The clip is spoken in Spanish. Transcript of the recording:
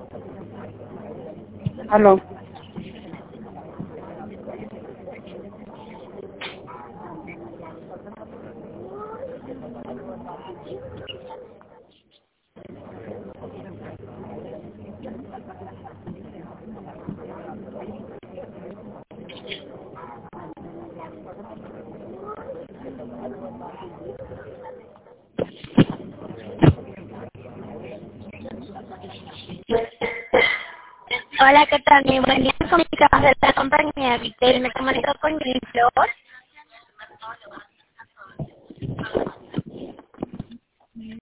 Aló. Hola, ¿qué tal? Mi buen día, comunicados de la compañía Vitel. Me comunico con Green Flor.